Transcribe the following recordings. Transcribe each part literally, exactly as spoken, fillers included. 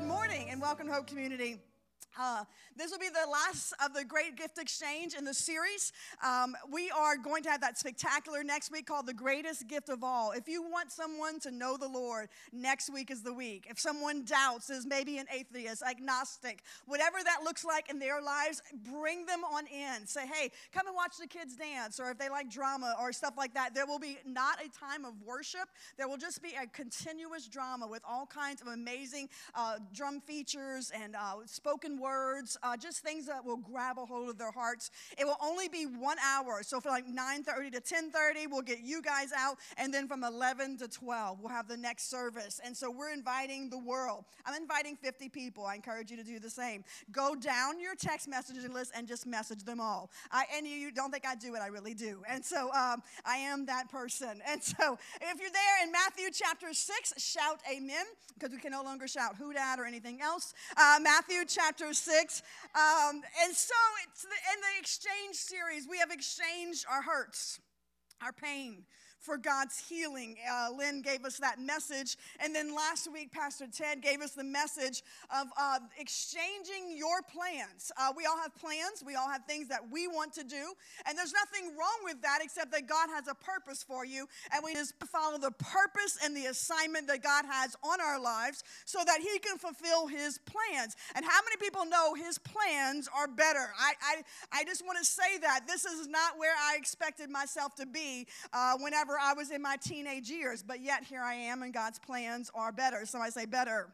morning and welcome to Hope Community. Uh, this will be the last of the Great Gift Exchange in the series. Um, we are going to have that spectacular next week called The Greatest Gift of All. If you want someone to know the Lord, next week is the week. If someone doubts, is maybe an atheist, agnostic, whatever that looks like in their lives, bring them on in. Say, hey, come and watch the kids dance, or if they like drama or stuff like that. There will be not a time of worship. There will just be a continuous drama with all kinds of amazing uh, drum features and uh, spoken words. Words, uh, just things that will grab a hold of their hearts. It will only be one hour, so for like nine thirty to ten thirty, we'll get you guys out, and then from eleven to twelve, we'll have the next service. And so we're inviting the world. I'm inviting fifty people. I encourage you to do the same. Go down your text messaging list and just message them all. I, and you, you don't think I do it, I really do. And so um, I am that person. And so if you're there in Matthew chapter six, shout amen, because we can no longer shout who dat or anything else. Uh, Matthew chapter six. Um, and so it's the, in the exchange series, we have exchanged our hurts, our pain, for God's healing. Uh, Lynn gave us that message. And then last week, Pastor Ted gave us the message of uh, exchanging your plans. Uh, we all have plans. We all have things that we want to do. And there's nothing wrong with that except that God has a purpose for you. And we just follow the purpose and the assignment that God has on our lives so that he can fulfill his plans. And how many people know his plans are better? I, I, I just want to say that. This is not where I expected myself to be uh, whenever I was in my teenage years, but yet here I am, and God's plans are better. Somebody say better.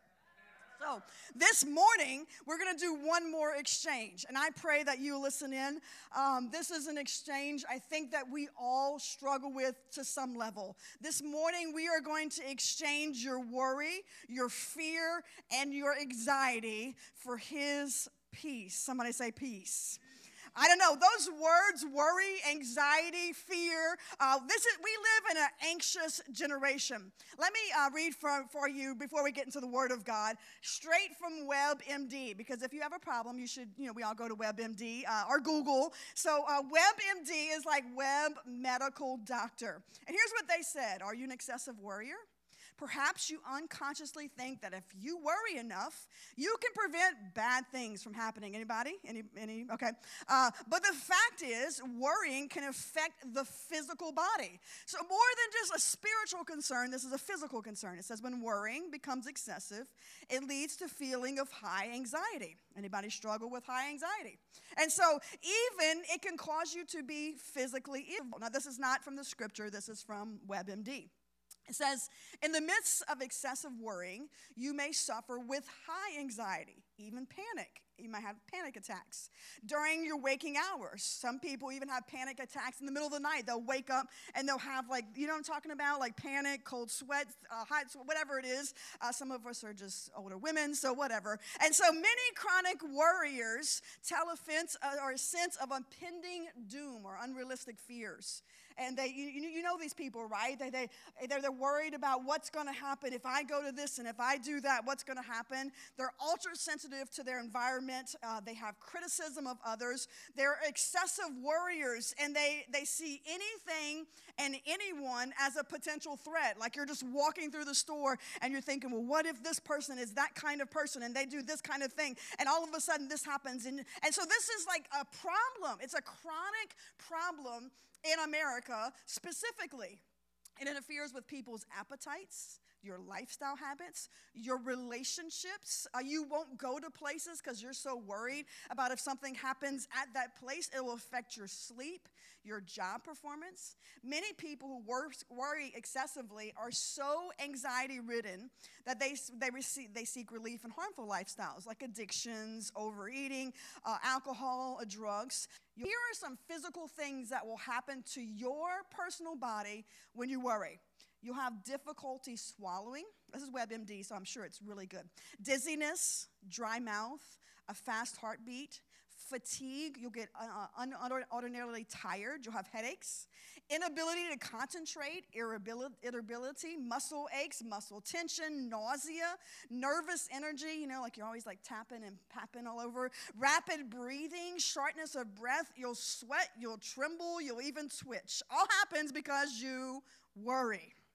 So this morning, we're going to do one more exchange, and I pray that you listen in. Um, this is an exchange I think that we all struggle with to some level. This morning, we are going to exchange your worry, your fear, and your anxiety for his peace. Somebody say peace. I don't know, those words, worry, anxiety, fear, uh, this is, we live in an anxious generation. Let me uh, read for, for you before we get into the Word of God, straight from WebMD, because if you have a problem, you should, you know, we all go to WebMD uh, or Google. So uh, WebMD is like web medical doctor. And here's what they said. Are you an excessive worrier? Perhaps you unconsciously think that if you worry enough, you can prevent bad things from happening. Anybody? Any? Any? Okay. Uh, but the fact is, worrying can affect the physical body. So more than just a spiritual concern, this is a physical concern. It says when worrying becomes excessive, it leads to feeling of high anxiety. Anybody struggle with high anxiety? And so even it can cause you to be physically ill. Now, this is not from the scripture. This is from WebMD. It says, in the midst of excessive worrying, you may suffer with high anxiety, even panic. You might have panic attacks during your waking hours. Some people even have panic attacks in the middle of the night. They'll wake up and they'll have, like, you know what I'm talking about? Like panic, cold sweats, uh, hot, whatever it is. Uh, some of us are just older women, so whatever. And so many chronic worriers tell a sense, uh, or a sense of impending doom or unrealistic fears. And they, you, you know these people, right? They, they, they're, they're worried about what's going to happen if I go to this and if I do that, what's going to happen. They're ultra sensitive to their environment. Uh, they have criticism of others. They're excessive worriers, and they, they see anything and anyone as a potential threat. Like you're just walking through the store and you're thinking, well, what if this person is that kind of person and they do this kind of thing, and all of a sudden this happens. And, and so this is like a problem. It's a chronic problem in America specifically. It interferes with people's appetites, your lifestyle habits, your relationships. Uh, you won't go to places because you're so worried about if something happens at that place. It will affect your sleep, your job performance. Many people who wor- worry excessively are so anxiety-ridden that they they receive they seek relief in harmful lifestyles like addictions, overeating, uh, alcohol, or drugs. Here are some physical things that will happen to your personal body when you worry. You'll have difficulty swallowing. This is WebMD, so I'm sure it's really good. Dizziness, dry mouth, a fast heartbeat, fatigue. You'll get uh, unordinarily tired. You'll have headaches, inability to concentrate, irritability, muscle aches, muscle tension, nausea, nervous energy. You know, like you're always like tapping and papping all over. Rapid breathing, shortness of breath. You'll sweat. You'll tremble. You'll even twitch. All happens because you worry.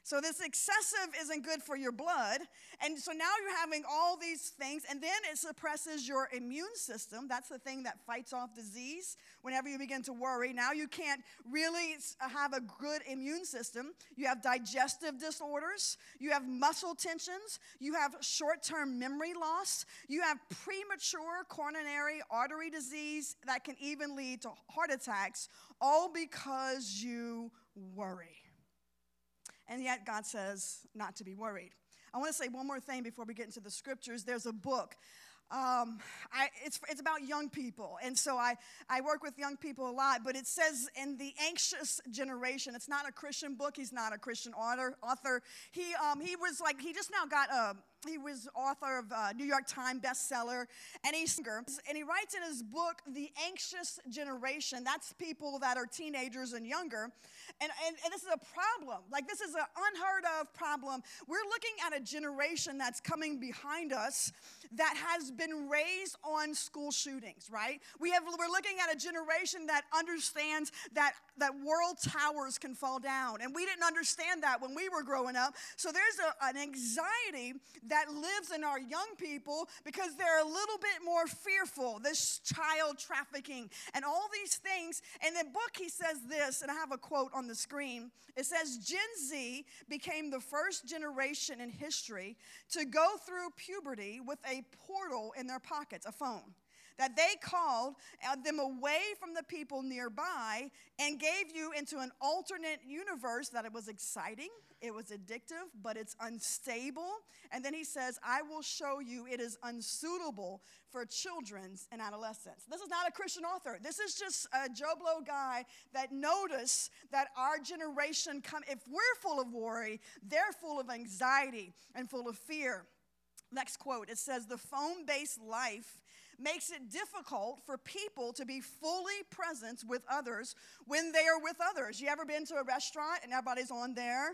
So this excessive isn't good for your blood. And so now you're having all these things, and then it suppresses your immune system. That's the thing that fights off disease. Whenever you begin to worry, now you can't really have a good immune system. You have digestive disorders. You have muscle tensions. You have short-term memory loss. You have premature coronary artery disease that can even lead to heart attacks, all because you worry. And yet God says not to be worried. I want to say one more thing before we get into the scriptures. There's a book. Um, I, it's, it's about young people. And so I, I work with young people a lot. But it says in the anxious generation, it's not a Christian book. He's not a Christian author. author. He, um, he was like, he just now got a... He was author of a New York Times bestseller, and he's and he writes in his book, The Anxious Generation. That's people that are teenagers and younger. And, and, and this is a problem. Like, this is an unheard of problem. We're looking at a generation that's coming behind us that has been raised on school shootings, right? We have, we're looking at a generation that understands that, that world towers can fall down. And we didn't understand that when we were growing up. So there's a, an anxiety that lives in our young people because they're a little bit more fearful. This child trafficking and all these things. In the book, he says this, and I have a quote on the screen. It says, Gen Z became the first generation in history to go through puberty with a portal in their pockets, a phone, that they called them away from the people nearby and gave you into an alternate universe that it was exciting, it was addictive, but it's unstable. And then he says, I will show you it is unsuitable for children and adolescents. This is not a Christian author. This is just a Joe Blow guy that noticed that our generation, come, if we're full of worry, they're full of anxiety and full of fear. Next quote, it says, the phone-based life makes it difficult for people to be fully present with others when they are with others. You ever been to a restaurant and everybody's on there?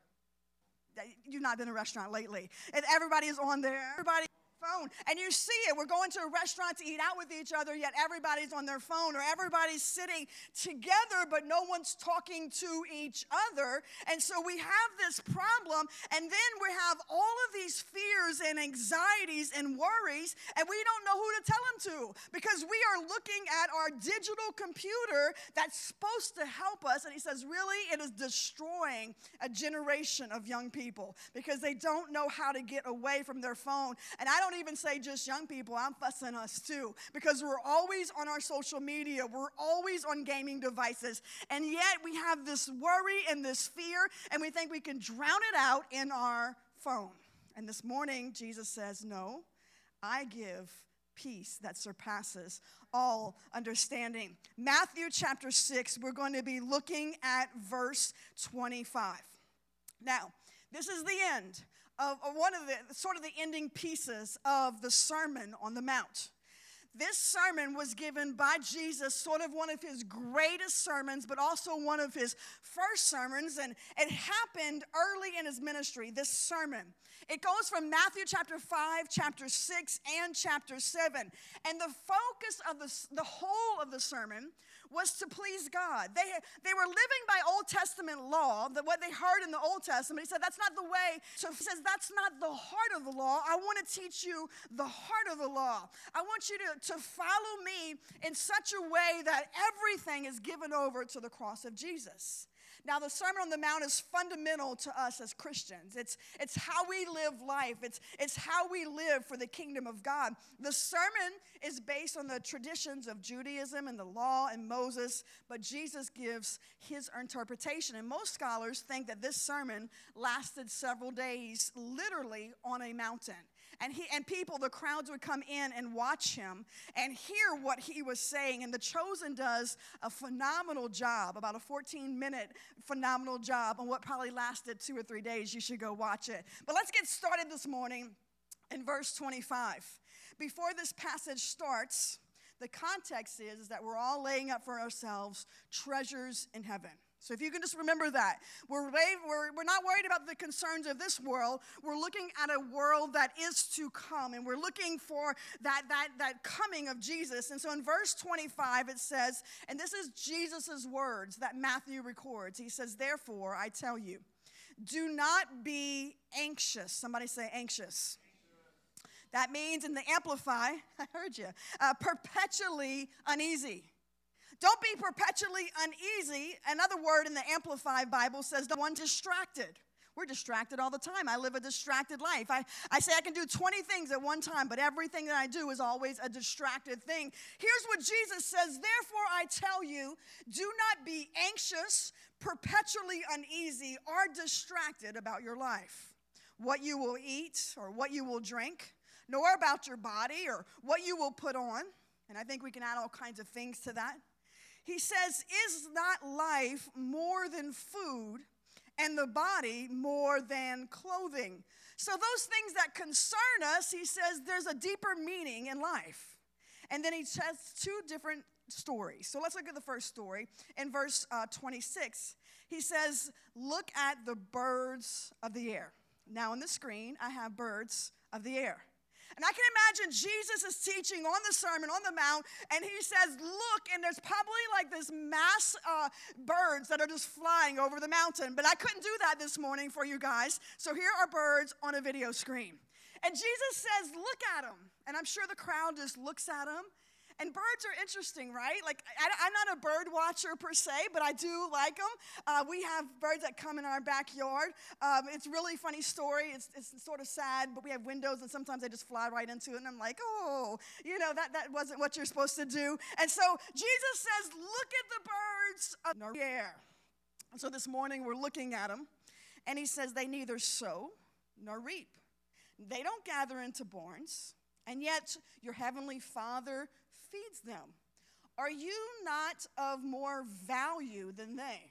You've not been to a restaurant lately. And everybody is on there. Everybody phone. And you see it. We're going to a restaurant to eat out with each other, yet everybody's on their phone, or everybody's sitting together, but no one's talking to each other. And so we have this problem, and then we have all of these fears and anxieties and worries, and we don't know who to tell them to, because we are looking at our digital computer that's supposed to help us, and he says, really, it is destroying a generation of young people, because they don't know how to get away from their phone. And I don't even say just young people, I'm fussing us too, because we're always on our social media, we're always on gaming devices, and yet we have this worry and this fear, and we think we can drown it out in our phone. And this morning, Jesus says, no, I give peace that surpasses all understanding. Matthew chapter six, we're going to be looking at verse twenty-five. Now, this is the end of one of the sort of the ending pieces of the Sermon on the Mount. This sermon was given by Jesus, sort of one of his greatest sermons, but also one of his first sermons, and it happened early in his ministry, this sermon. It goes from Matthew chapter five, chapter six, and chapter seven. And the focus of the, the whole of the sermon was to please God. They, they were living by Old Testament law, that what they heard in the Old Testament. He said, that's not the way. So he says, that's not the heart of the law. I want to teach you the heart of the law. I want you to, to follow me in such a way that everything is given over to the cross of Jesus. Now, the Sermon on the Mount is fundamental to us as Christians. It's, it's how we live life. It's, it's how we live for the kingdom of God. The sermon is based on the traditions of Judaism and the law and Moses, but Jesus gives his interpretation. And most scholars think that this sermon lasted several days, literally on a mountain. And he and people, the crowds would come in and watch him and hear what he was saying. And The Chosen does a phenomenal job, about a fourteen-minute phenomenal job on what probably lasted two or three days. You should go watch it. But let's get started this morning in verse twenty-five. Before this passage starts, the context is, is that we're all laying up for ourselves treasures in heaven. So if you can just remember that. We're, we're, we're not worried about the concerns of this world. We're looking at a world that is to come, and we're looking for that, that, that coming of Jesus. And so in verse twenty-five it says, and this is Jesus' words that Matthew records. He says, therefore, I tell you, do not be anxious. Somebody say anxious. That means in the Amplify, I heard you, uh, perpetually uneasy. Don't be perpetually uneasy. Another word in the Amplified Bible says, don't one distracted. We're distracted all the time. I live a distracted life. I, I say I can do twenty things at one time, but everything that I do is always a distracted thing. Here's what Jesus says, therefore I tell you, do not be anxious, perpetually uneasy, or distracted about your life, what you will eat or what you will drink, nor about your body or what you will put on. And I think we can add all kinds of things to that. He says, is not life more than food, and the body more than clothing? So those things that concern us, he says there's a deeper meaning in life. And then he says two different stories. So let's look at the first story. In verse uh, twenty-six, he says, look at the birds of the air. Now on the screen, I have birds of the air. And I can imagine Jesus is teaching on the Sermon on the Mount, and he says, look, and there's probably like this mass uh, birds that are just flying over the mountain. But I couldn't do that this morning for you guys. So here are birds on a video screen. And Jesus says, look at them. And I'm sure the crowd just looks at them. And birds are interesting, right? Like, I, I'm not a bird watcher per se, but I do like them. Uh, we have birds that come in our backyard. Um, it's a really funny story. It's, it's sort of sad, but we have windows, and sometimes they just fly right into it. And I'm like, oh, you know, that, that wasn't what you're supposed to do. And so Jesus says, look at the birds of the air. And so this morning we're looking at them, and he says they neither sow nor reap. They don't gather into barns, and yet your heavenly Father feeds them. Are you not of more value than they?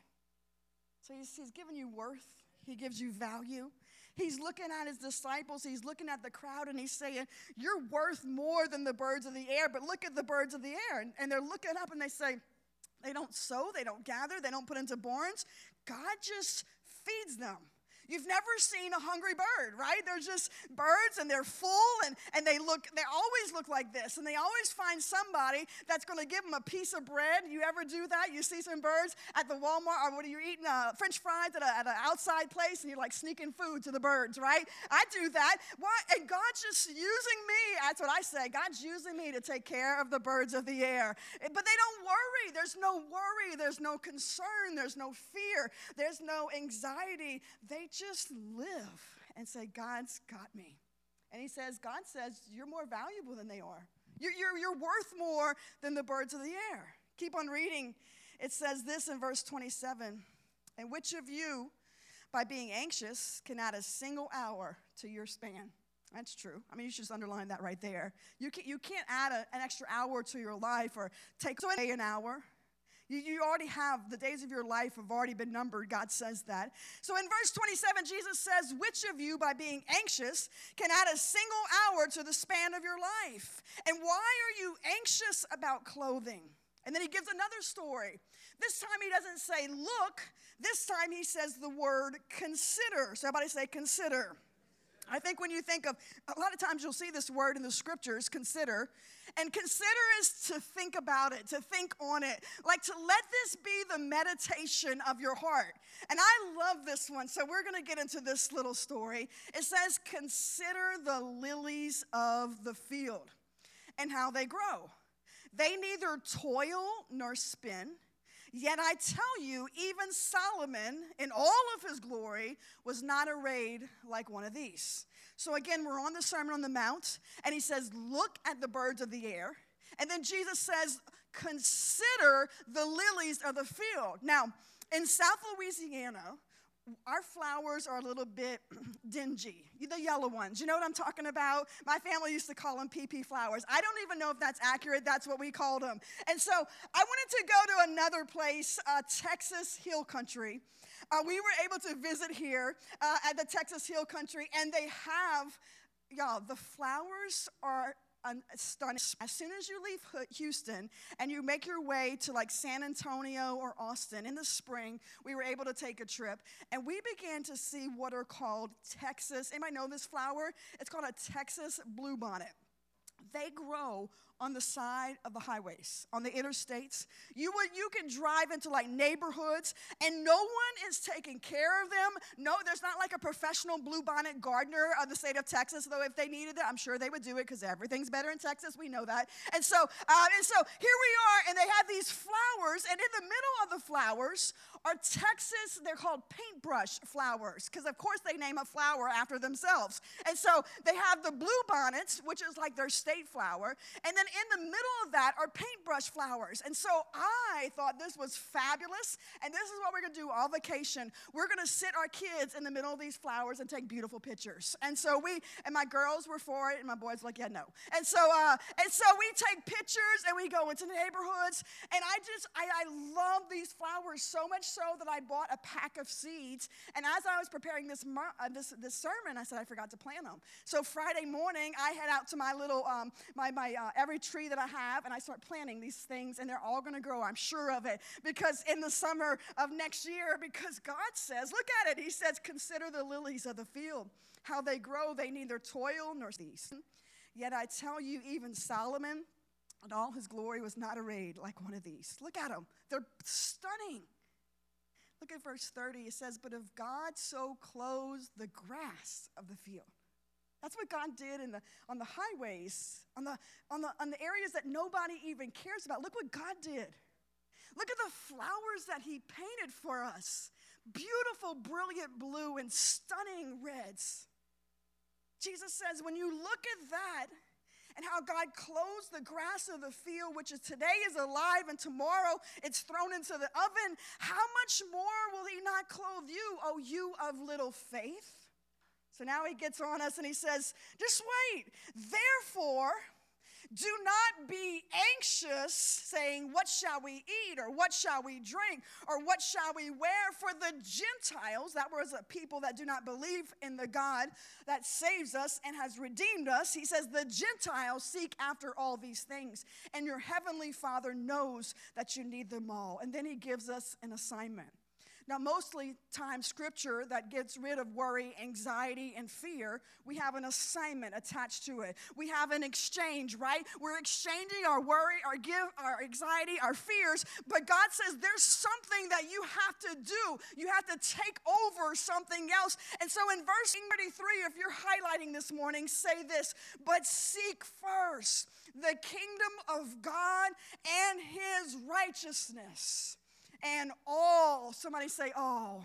So he's, he's giving you worth. He gives you value. He's looking at his disciples. He's looking at the crowd, and he's saying, you're worth more than the birds of the air, but look at the birds of the air. And, and they're looking up, and they say, they don't sow, they don't gather, they don't put into barns. God just feeds them. You've never seen a hungry bird, right? They're just birds, and they're full, and, and they look, they always look like this, and they always find somebody that's going to give them a piece of bread. You ever do that? You see some birds at the Walmart, or what are you eating, uh, French fries at, a, at an outside place, and you're like sneaking food to the birds, right? I do that. Why? And God's just using me. That's what I say. God's using me to take care of the birds of the air. But they don't worry. There's no worry. There's no concern. There's no fear. There's no anxiety. They just live and say, God's got me. And he says, God says, you're more valuable than they are. You're, you're, you're worth more than the birds of the air. Keep on reading. It says this in verse twenty-seven. And which of you, by being anxious, can add a single hour to your span? That's true. I mean, you should just underline that right there. You, can, you can't add a, an extra hour to your life or take away an hour. You, you already have, the days of your life have already been numbered. God says that. So in verse twenty-seven, Jesus says, which of you, by being anxious, can add a single hour to the span of your life? And why are you anxious about clothing? And then he gives another story. This time he doesn't say, look. This time he says the word consider. So everybody say consider. I think when you think of, a lot of times you'll see this word in the scriptures, consider. And consider is to think about it, to think on it. Like to let this be the meditation of your heart. And I love this one. So we're going to get into this little story. It says, consider the lilies of the field and how they grow. They neither toil nor spin. Yet I tell you, even Solomon, in all of his glory, was not arrayed like one of these. So again, we're on the Sermon on the Mount, and he says, look at the birds of the air. And then Jesus says, consider the lilies of the field. Now, in South Louisiana, our flowers are a little bit dingy, the yellow ones. You know what I'm talking about? My family used to call them pee-pee flowers. I don't even know if that's accurate. That's what we called them. And so I wanted to go to another place, uh, Texas Hill Country. Uh, we were able to visit here uh, at the Texas Hill Country, and they have, y'all, the flowers are stunning. As soon as you leave Houston and you make your way to like San Antonio or Austin in the spring, we were able to take a trip, and we began to see what are called Texas. Anybody know this flower? It's called a Texas bluebonnet. they grow on the side of the highways, on the interstates. You would, you can drive into like neighborhoods, and no one is taking care of them. No, there's not like a professional bluebonnet gardener of the state of Texas, though if they needed it, I'm sure they would do it because everything's better in Texas. We know that. And so, uh, and so here we are, and they have these flowers, and in the middle of the flowers are Texas, they're called paintbrush flowers, because of course they name a flower after themselves. And so they have the bluebonnets, which is like their state flower, and then in the middle of that are paintbrush flowers. And so I thought this was fabulous, and this is what we're going to do all vacation. We're going to sit our kids in the middle of these flowers and take beautiful pictures. And so we, and my girls were for it, and my boys were like, yeah, no. And so, uh, and so we take pictures, and we go into neighborhoods, and I just, I, I love these flowers so much so that I bought a pack of seeds, and as I was preparing this, uh, this, this sermon, I said I forgot to plant them. So Friday morning, I head out to my little, um, my, my uh, every tree that I have, and I start planting these things, and they're all going to grow, I'm sure of it, because in the summer of next year, because God says, look at it, he says, consider the lilies of the field, how they grow, they neither toil nor cease. Yet I tell you, even Solomon, in all his glory, was not arrayed like one of these. Look at them, they're stunning. Look at verse thirty, it says, but if God so clothes the grass of the field. That's what God did in the, on the highways, on the, on, the, on the areas that nobody even cares about. Look what God did. Look at the flowers that he painted for us. Beautiful, brilliant blue and stunning reds. Jesus says, when you look at that and how God clothes the grass of the field, which is today is alive and tomorrow it's thrown into the oven, how much more will he not clothe you, O you of little faith? So now he gets on us and he says, just wait. Therefore, do not be anxious, saying, what shall we eat, or what shall we drink, or what shall we wear? For the Gentiles, that was a people that do not believe in the God that saves us and has redeemed us. He says, the Gentiles seek after all these things, and your heavenly Father knows that you need them all. And then he gives us an assignment. Now, mostly time scripture that gets rid of worry, anxiety, and fear, we have an assignment attached to it. We have an exchange, right? We're exchanging our worry, our give, our anxiety, our fears, but God says there's something that you have to do. You have to take over something else. And so in verse thirty-three, if you're highlighting this morning, say this, but seek first the kingdom of God and his righteousness. And all, somebody say all.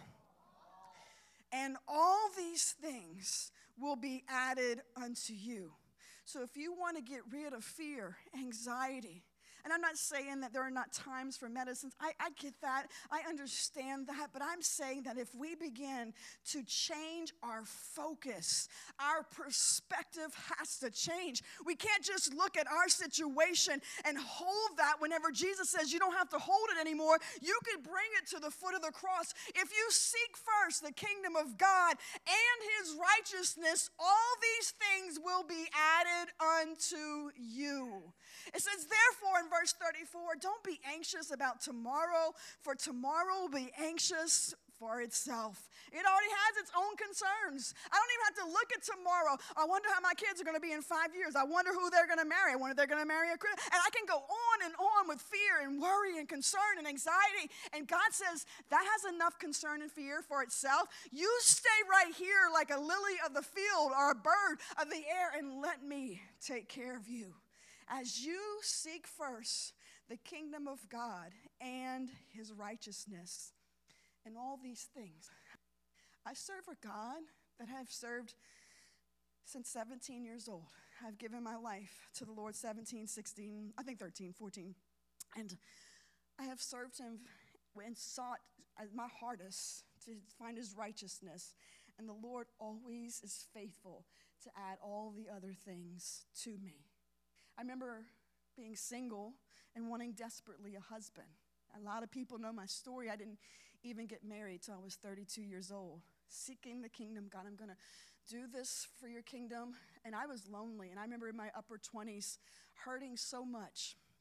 And all these things will be added unto you. So if you want to get rid of fear, anxiety, and I'm not saying that there are not times for medicines. I, I get that. I understand that. But I'm saying that if we begin to change our focus, our perspective has to change. We can't just look at our situation and hold that whenever Jesus says you don't have to hold it anymore. You can bring it to the foot of the cross. If you seek first the kingdom of God and his righteousness, all these things will be added unto you. It says, therefore, in verse thirty-four, don't be anxious about tomorrow, for tomorrow will be anxious for itself. It already has its own concerns. I don't even have to look at tomorrow. I wonder how my kids are going to be in five years. I wonder who they're going to marry. I wonder if they're going to marry a Christian. And I can go on and on with fear and worry and concern and anxiety. And God says that has enough concern and fear for itself. You stay right here like a lily of the field or a bird of the air and let me take care of you. As you seek first the kingdom of God and his righteousness and all these things. I serve a God that I have served since seventeen years old. I've given my life to the Lord seventeen, sixteen, I think thirteen, fourteen. And I have served him and sought my hardest to find his righteousness. And the Lord always is faithful to add all the other things to me. I remember being single and wanting desperately a husband. A lot of people know my story. I didn't even get married till I was thirty-two years old. Seeking the kingdom. God, I'm going to do this for your kingdom. And I was lonely. And I remember in my upper twenties hurting so much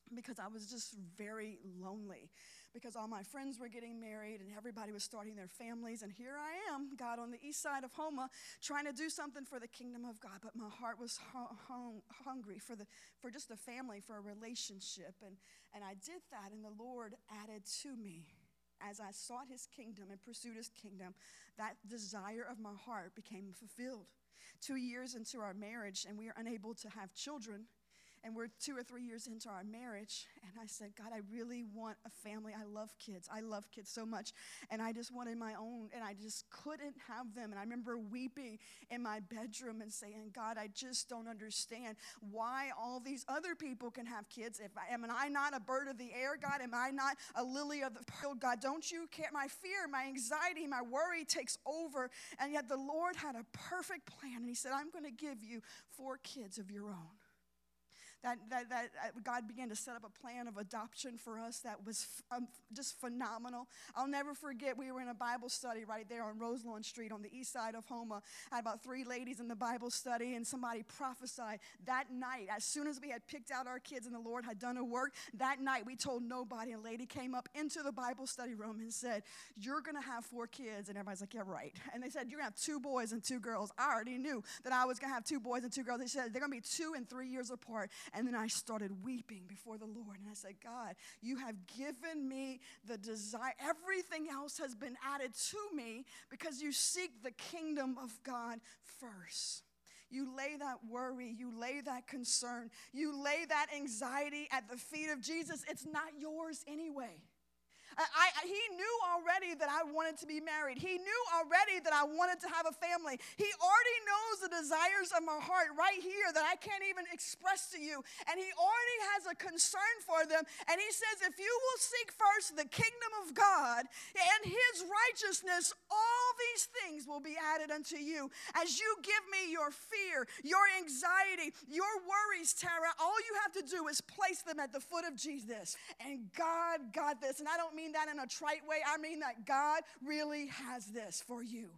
because I was just very lonely, because all my friends were getting married and everybody was starting their families, and here I am, God, on the east side of Houma, trying to do something for the kingdom of God, but my heart was hu- hung, hungry for the for just a family, for a relationship, and, and I did that, and the Lord added to me. As I sought his kingdom and pursued his kingdom, that desire of my heart became fulfilled. Two years into our marriage, and we are unable to have children, and we're two or three years into our marriage, and I said, God, I really want a family. I love kids. I love kids so much, and I just wanted my own, and I just couldn't have them. And I remember weeping in my bedroom and saying, God, I just don't understand why all these other people can have kids. If I, am I not a bird of the air, God? Am I not a lily of the field, God? Don't you care? My fear, my anxiety, my worry takes over, and yet the Lord had a perfect plan, and he said, I'm going to give you four kids of your own. That, that, that God began to set up a plan of adoption for us that was um, just phenomenal. I'll never forget, we were in a Bible study right there on Roselawn Street on the east side of Houma. I had about three ladies in the Bible study, and somebody prophesied that night. As soon as we had picked out our kids and the Lord had done a work, that night we told nobody. A lady came up into the Bible study room and said, you're going to have four kids. And everybody's like, yeah, right. And they said, you're going to have two boys and two girls. I already knew that I was going to have two boys and two girls. They said, they're going to be two and three years apart. And then I started weeping before the Lord. And I said, God, you have given me the desire. Everything else has been added to me because you seek the kingdom of God first. You lay that worry, you lay that concern, you lay that anxiety at the feet of Jesus. It's not yours anyway. I, I, he knew already that I wanted to be married. He knew already that I wanted to have a family. He already knows the desires of my heart right here that I can't even express to you. And he already has a concern for them. And he says, if you will seek first the kingdom of God and his righteousness, all these things will be added unto you. As you give me your fear, your anxiety, your worries, Tara, all you have to do is place them at the foot of Jesus. And God got this. And I don't mean that in a trite way. I mean that God really has this for you.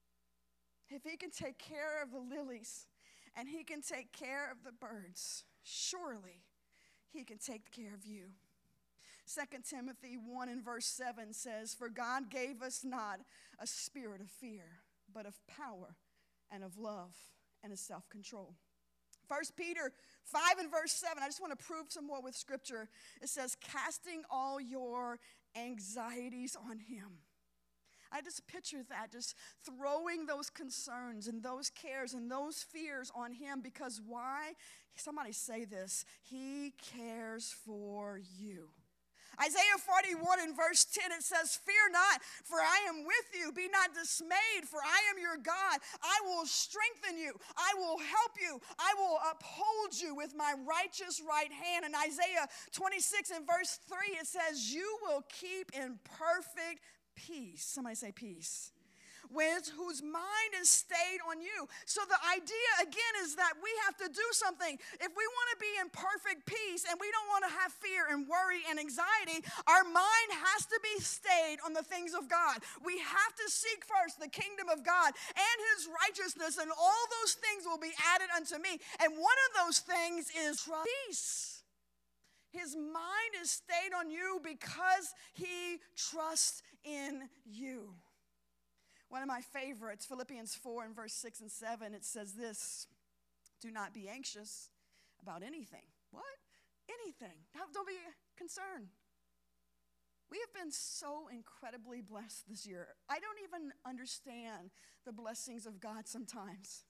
If he can take care of the lilies and he can take care of the birds, surely he can take care of you. Second Timothy one and verse seven says, for God gave us not a spirit of fear, but of power and of love and of self-control. First Peter five and verse seven, I just want to prove some more with scripture. It says, casting all your anxieties on him. I just picture that, just throwing those concerns and those cares and those fears on him, because why? Somebody say this, he cares for you. Isaiah forty-one and verse ten, it says, fear not, for I am with you. Be not dismayed, for I am your God. I will strengthen you. I will help you. I will uphold you with my righteous right hand. In Isaiah twenty-six and verse three, it says, you will keep in perfect peace. Somebody say peace. With whose mind is stayed on you. So the idea again is that we have to do something. If we want to be in perfect peace and we don't want to have fear and worry and anxiety, our mind has to be stayed on the things of God. We have to seek first the kingdom of God and his righteousness, and all those things will be added unto me. And one of those things is peace. His mind is stayed on you because he trusts in you. One of my favorites, Philippians four and verse six and seven, it says this, do not be anxious about anything. What? Anything. Don't be concerned. We have been so incredibly blessed this year. I don't even understand the blessings of God sometimes.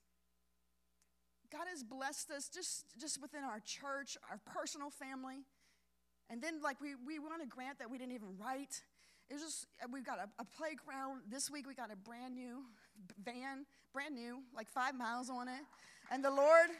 God has blessed us just, just within our church, our personal family. And then like we, we won a grant that we didn't even write. It was just, we've got a, a playground. This week we got a brand new van, brand new, like five miles on it. And the Lord,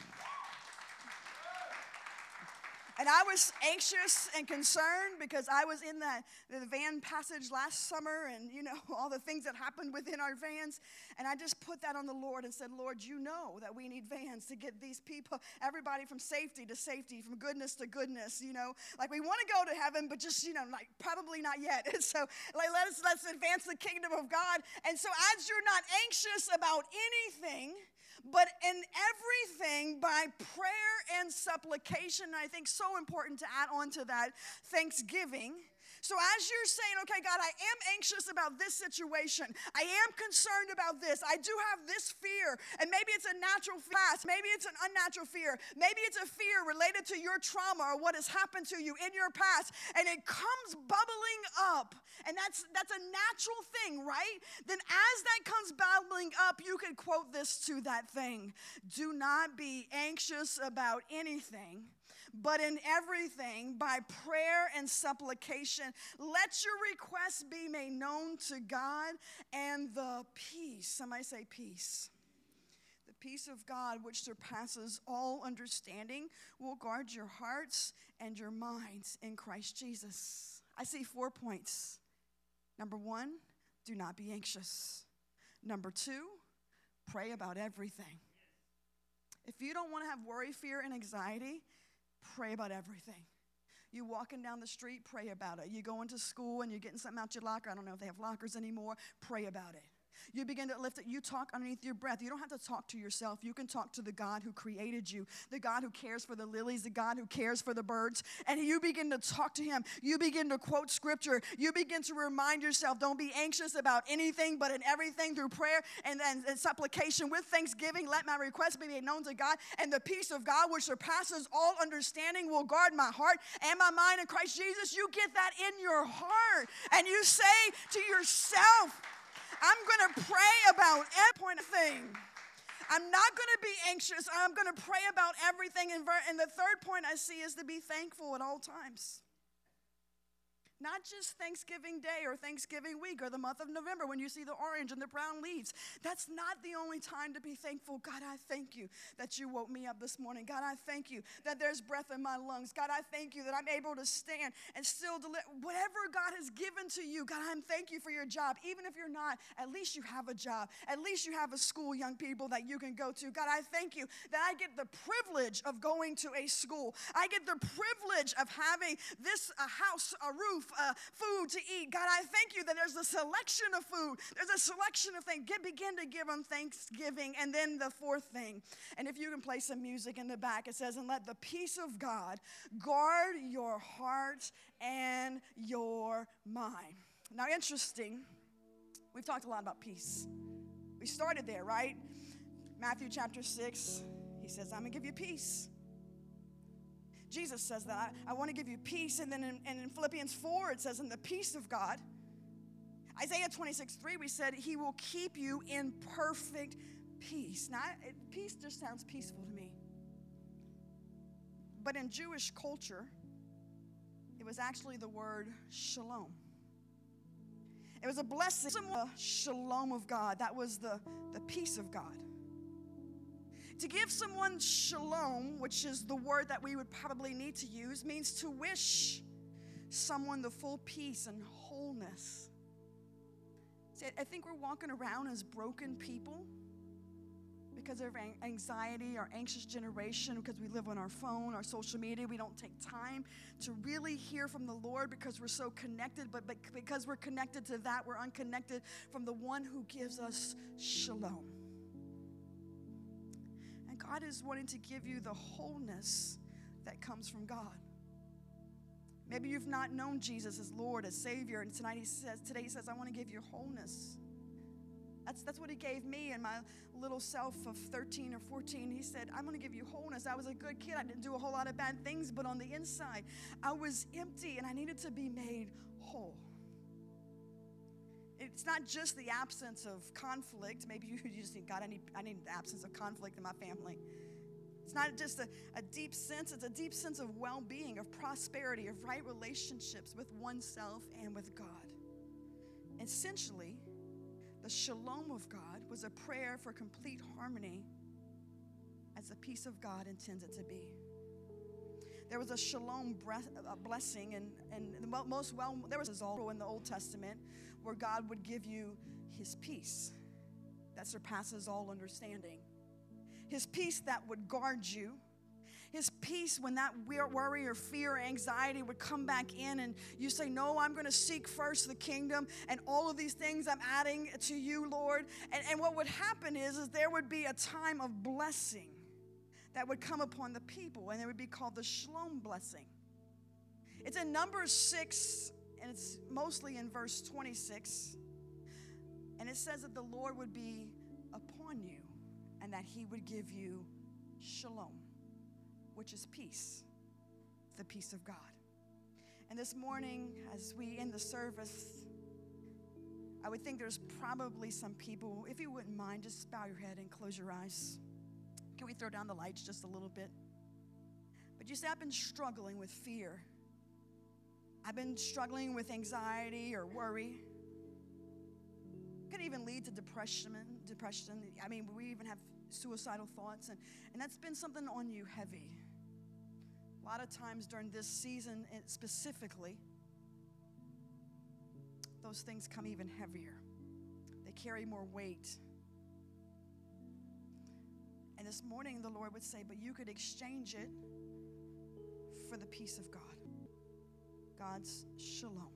and I was anxious and concerned because I was in that the van passage last summer, and you know, all the things that happened within our vans. And I just put that on the Lord and said, Lord, you know that we need vans to get these people, everybody from safety to safety, from goodness to goodness, you know. Like we want to go to heaven, but just, you know, like probably not yet. And so like let's let's advance the kingdom of God. And so as you're not anxious about anything, but in everything by prayer and and supplication. And I think so important to add on to that, thanksgiving. So as you're saying, okay, God, I am anxious about this situation. I am concerned about this. I do have this fear. And maybe it's a natural fear. Maybe it's an unnatural fear. Maybe it's a fear related to your trauma or what has happened to you in your past. And it comes bubbling up. And that's, that's a natural thing, right? Then as that comes bubbling up, you can quote this to that thing. Do not be anxious about anything, but in everything, by prayer and supplication, let your requests be made known to God, and the peace, somebody say peace. The peace of God, which surpasses all understanding, will guard your hearts and your minds in Christ Jesus. I see four points. Number one, do not be anxious. Number two, pray about everything. If you don't want to have worry, fear, and anxiety, pray about everything. You walking down the street, pray about it. You going to school and you're getting something out your locker. I don't know if they have lockers anymore. Pray about it. You begin to lift it. You talk underneath your breath. You don't have to talk to yourself. You can talk to the God who created you, the God who cares for the lilies, the God who cares for the birds. And you begin to talk to him. You begin to quote scripture. You begin to remind yourself, don't be anxious about anything, but in everything through prayer and, and, and supplication with thanksgiving, let my requests be made known to God. And the peace of God, which surpasses all understanding, will guard my heart and my mind in Christ Jesus. You get that in your heart. And you say to yourself, I'm going to pray about everything. I'm not going to be anxious. I'm going to pray about everything. And the third point I see is to be thankful at all times. Not just Thanksgiving Day or Thanksgiving week or the month of November when you see the orange and the brown leaves. That's not the only time to be thankful. God, I thank you that you woke me up this morning. God, I thank you that there's breath in my lungs. God, I thank you that I'm able to stand and still deliver. Whatever God has given to you, God, I thank you for your job. Even if you're not, at least you have a job. At least you have a school, young people, that you can go to. God, I thank you that I get the privilege of going to a school. I get the privilege of having this a house, a roof, Uh, food to eat. God, I thank you that there's a selection of food. There's a selection of things. Get, begin to give them thanksgiving. And then the fourth thing, and if you can play some music in the back, it says, and let the peace of God guard your heart and your mind. Now, interesting, we've talked a lot about peace. We started there, right? Matthew chapter six, he says, I'm going to give you peace. Jesus says that, I, I want to give you peace. And then in, and in Philippians four, it says, in the peace of God. Isaiah twenty-six three, we said, he will keep you in perfect peace. Now, it, peace just sounds peaceful to me. But in Jewish culture, it was actually the word shalom. It was a blessing, the shalom of God. That was the, the peace of God. To give someone shalom, which is the word that we would probably need to use, means to wish someone the full peace and wholeness. See, I think we're walking around as broken people because of anxiety, our anxious generation, because we live on our phone, our social media. We don't take time to really hear from the Lord because we're so connected, but, but because we're connected to that, we're unconnected from the one who gives us shalom. God is wanting to give you the wholeness that comes from God. Maybe you've not known Jesus as Lord, as Savior, and tonight he says, today he says, I want to give you wholeness. That's, that's what he gave me and my little self of thirteen or fourteen. He said, I'm going to give you wholeness. I was a good kid. I didn't do a whole lot of bad things, but on the inside, I was empty and I needed to be made whole. It's not just the absence of conflict. Maybe you just think, God, I need, I need the absence of conflict in my family. It's not just a, a deep sense. It's a deep sense of well-being, of prosperity, of right relationships with oneself and with God. Essentially, the shalom of God was a prayer for complete harmony as the peace of God intends it to be. There was a shalom breath, a blessing, and, and the most well, there was a in the Old Testament where God would give you his peace that surpasses all understanding. His peace that would guard you. His peace when that worry or fear or anxiety would come back in and you say, no, I'm going to seek first the kingdom and all of these things I'm adding to you, Lord. And, and what would happen is, is there would be a time of blessing that would come upon the people, and it would be called the Shalom blessing. It's in Numbers six, and it's mostly in verse twenty-six. And it says that the Lord would be upon you and that he would give you shalom, which is peace, the peace of God. And this morning, as we end the service, I would think there's probably some people, if you wouldn't mind, just bow your head and close your eyes. Can we throw down the lights just a little bit? But you say, I've been struggling with fear. I've been struggling with anxiety or worry. It could even lead to depression. Depression. I mean, we even have suicidal thoughts, and, and that's been something on you heavy. A lot of times during this season specifically, those things come even heavier. They carry more weight. And this morning the Lord would say, but you could exchange it for the peace of God. God's shalom.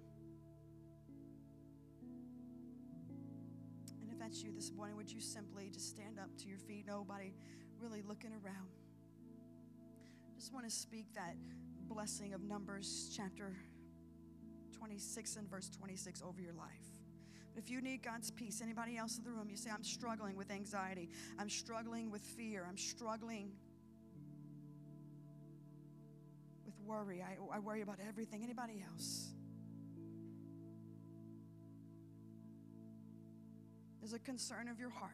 And if that's you this morning, would you simply just stand up to your feet, nobody really looking around? Just want to speak that blessing of Numbers chapter twenty-six and verse twenty-six over your life. But if you need God's peace, anybody else in the room, you say, I'm struggling with anxiety, I'm struggling with fear, I'm struggling with worry, I, I worry about everything. Anybody else? There's a concern of your heart.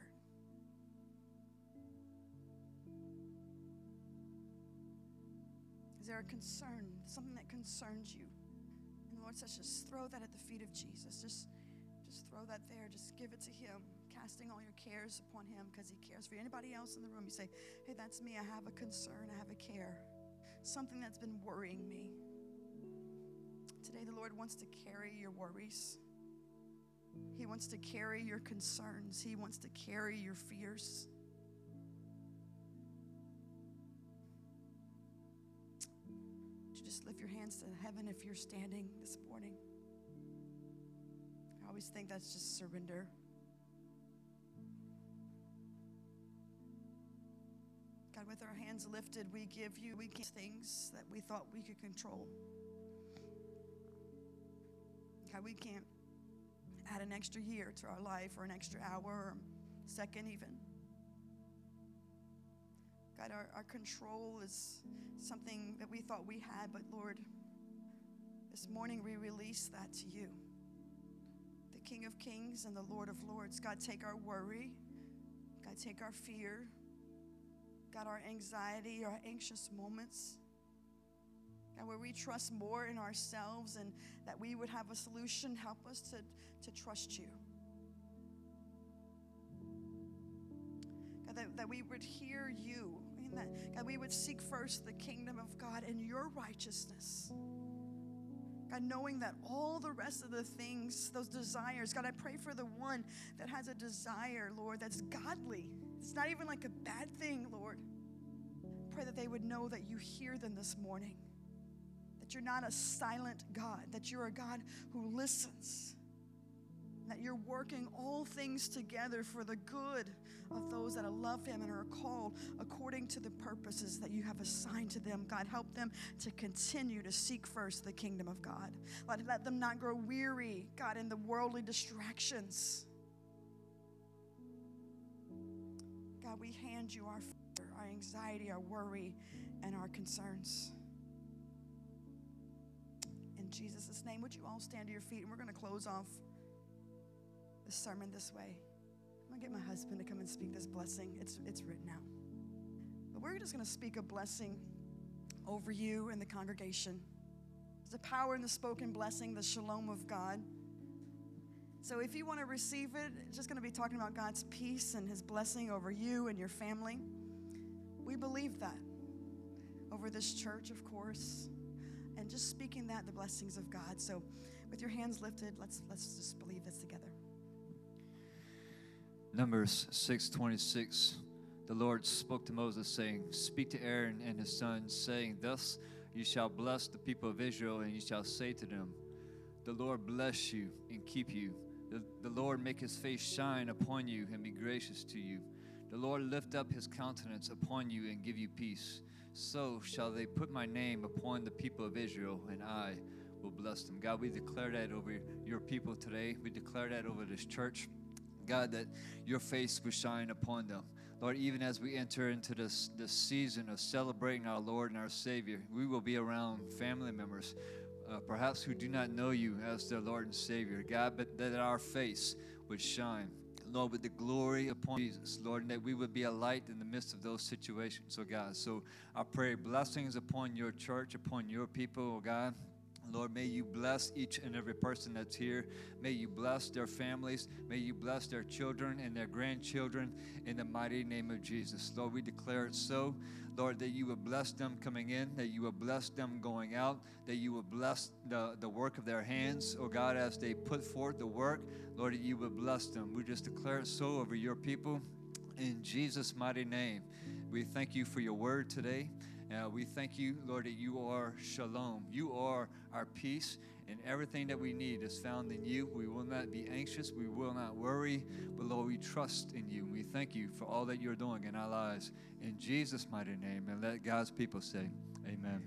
Is there a concern, something that concerns you? And the Lord says, just throw that at the feet of Jesus. Just, just throw that there. Just give it to him, casting all your cares upon him because he cares for you. Anybody else in the room, you say, hey, that's me. I have a concern. I have a care. Something that's been worrying me. Today, the Lord wants to carry your worries. He wants to carry your concerns. He wants to carry your fears. Would you just lift your hands to heaven if you're standing this morning? I always think that's just surrender. God, with our hands lifted, we give you, we give things that we thought we could control. God, we can't add an extra year to our life or an extra hour or second even. God, our, our control is something that we thought we had, but Lord, this morning we release that to you. The King of Kings and the Lord of Lords. God, take our worry. God, take our fear. God, our anxiety, our anxious moments. God, where we trust more in ourselves and that we would have a solution, help us to, to trust you. God, that, that we would hear you. And that, God, we would seek first the kingdom of God and your righteousness. God, knowing that all the rest of the things, those desires, God, I pray for the one that has a desire, Lord, that's godly. It's not even like a bad thing, Lord. Pray that they would know that you hear them this morning. That you're not a silent God, that you're a God who listens, that you're working all things together for the good of those that love him and are called according to the purposes that you have assigned to them. God, help them to continue to seek first the kingdom of God. Let, let them not grow weary, God, in the worldly distractions. God, we hand you our fear, our anxiety, our worry, and our concerns. In Jesus' name, would you all stand to your feet? And we're going to close off this sermon this way. I'm going to get my husband to come and speak this blessing. It's, it's written out. But we're just going to speak a blessing over you and the congregation. There's a power in the spoken blessing, the shalom of God. So if you want to receive it, it's just going to be talking about God's peace and his blessing over you and your family. We believe that over this church, of course. And just speaking that, the blessings of God. So with your hands lifted, let's let's just believe this together. Numbers six twenty-six. The Lord spoke to Moses, saying, speak to Aaron and his sons, saying, thus you shall bless the people of Israel, and you shall say to them, the Lord bless you and keep you. The, the Lord make his face shine upon you and be gracious to you. The Lord lift up his countenance upon you and give you peace. So shall they put my name upon the people of Israel, and I will bless them. God, we declare that over your people today. We declare that over this church. God, that your face will shine upon them. Lord, even as we enter into this, this season of celebrating our Lord and our Savior, we will be around family members, uh, perhaps who do not know you as their Lord and Savior. God, but that our face would shine, Lord, with the glory upon Jesus, Lord, and that we would be a light in the midst of those situations, oh God. So I pray blessings upon your church, upon your people, oh God. Lord, may you bless each and every person that's here. May you bless their families. May you bless their children and their grandchildren in the mighty name of Jesus. Lord, we declare it so. Lord, that you will bless them coming in, that you will bless them going out, that you will bless the, the work of their hands, oh God, as they put forth the work. Lord, that you will bless them. We just declare it so over your people in Jesus' mighty name. We thank you for your word today. Uh, we thank you, Lord, that you are shalom. You are our peace, and everything that we need is found in you. We will not be anxious. We will not worry, but, Lord, we trust in you. We thank you for all that you're doing in our lives. In Jesus' mighty name, and let God's people say, amen.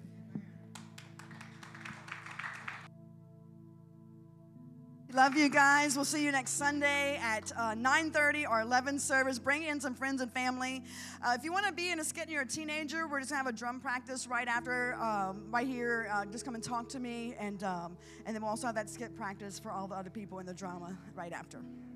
Love you guys. We'll see you next Sunday at uh, nine thirty or eleven service. Bring in some friends and family. Uh, if you want to be in a skit and you're a teenager, we're just going to have a drum practice right after, um, right here. Uh, just come and talk to me. And, um, and then we'll also have that skit practice for all the other people in the drama right after.